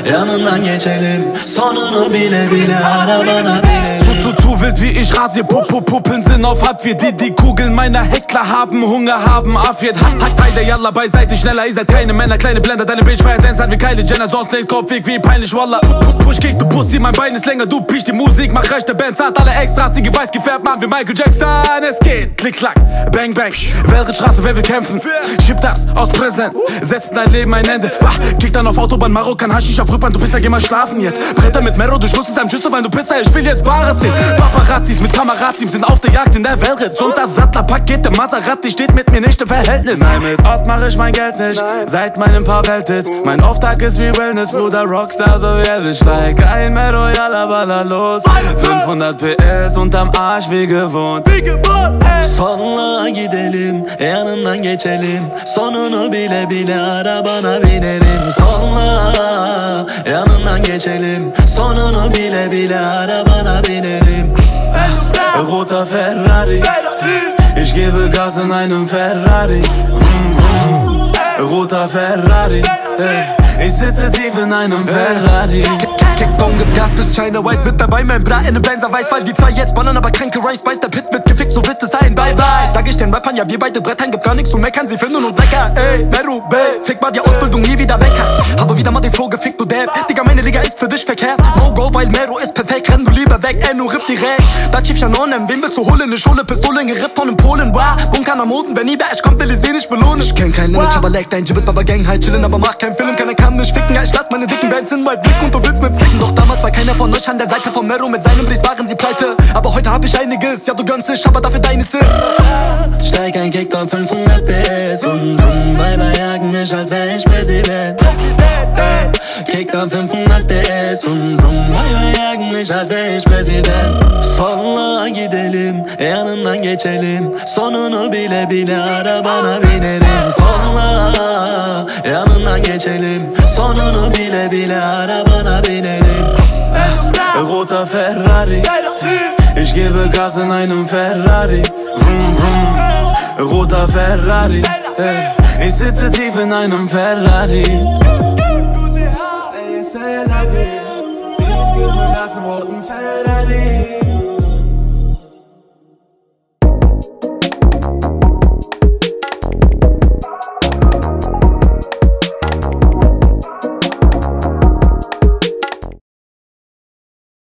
yanından geçelim. Sonunu bile bile arabana binelim. Zu wild wie ich rasier, Puppen sind auf Hartwirt. Die Kugeln meiner Heckler haben Hunger, haben Affiert. Heide, yalla, beiseite, schneller, ihr seid keine Männer. Kleine Blender, deine Bitch feiert Dance wie Kylie Jenner. Sonst links, Kopfweg wie peinlich, Wallah. Push, kick, du Pussy, mein Bein ist länger. Du pisch die Musik, mach rechte Bands, hat alle Extras, die weiß gefärbt, machen wie Michael Jackson. Es geht, klick, klack, bang, bang. Welche Straße, wer will kämpfen? Schieb das aus Präsent, setzt dein Leben ein Ende. Kick dann auf Autobahn, Marokkan, Haschisch auf Rüppern. Du bist ja, geh mal schlafen jetzt. Bretter mit Mero, du schluckst es einem Schüssel, weil du Pizza, ich will jetzt Bares sehen. Paparazzis mit Kamerateams sind auf der Jagd in der Welt. Und das Sattlerpaket, der Maserati steht mit mir nicht im Verhältnis. Nein, mit Ort mach ich mein Geld nicht, seit meinem paar Welthits. Mein Auftrag ist wie Wellness, Bruder, Rockstar, so wie Elvis. Steig ein, Mero, yalla, baller los. 500 PS unterm Arsch wie gewohnt. Sonla gidelim, yanından geçelim. Sonunu bile bile arabana binelim. Sonla yanından geçelim. Sonunu bile bile arabana binelim. Roter Ferrari, ich gebe Gas in einem Ferrari. Vroom, vroom. Roter Ferrari, ich sitze tief in einem Ferrari. Kickbone, gib Gas bis China White mit dabei. Mein Bra in nem Benzer weiß, weil die zwei jetzt ballern, aber kranke Rhymes. Weiß der Pit wird gefickt, so wird es sein, bye bye. Sag ich den Rappern, ja wir beide brettern, gibt gar nichts zu meckern. Sie finden uns lecker, ey, Meru, Bell. Fick mal die Ausbildung, nie wieder wecker. Habe wieder mal den Flow gefickt, du Depp. Digga, meine Liga ist für dich verkehrt. No go, weil Meru ist perfekt, renn du lieber weg, ey, nur ripp direkt. Da Chief Shanonem, wen willst du holen? Ich hole Pistolen, gerippt von in Polen, wow. Bunker am Moden, wenn ich kommt, will ich sie nicht belohnen. Ich kenn kein Limit, aber leg dein Gibbet, Baba Gang, halt chillen, aber mach keinen Film. Keiner kann mich ficken, ja, ich lass meine dicken Bands in mein Blick und du willst mit ficken. Doch damals war keiner von euch an der Seite von Mero. Mit seinem Brief waren sie pleite, aber heute hab ich einiges. Ja, du gönnst dich, aber dafür deines ist. Steig ein Kick auf 500 PS und Weiber jagen mich, als wär ich Präsident. Kick auf 500 PS und Weiber jagen mich, als wär ich Präsident. Sonla gidelim, yanından geçelim. Sonunu bile bile arabana binelim. Sonla yanından geçelim. Sonunu bile bile arabana binelim. Roter Ferrari, ich gebe Gas in einem Ferrari. Vroom, vroom. Roter Ferrari, ich sitze tief in einem Ferrari. Ich gebe Gas in roten Ferrari.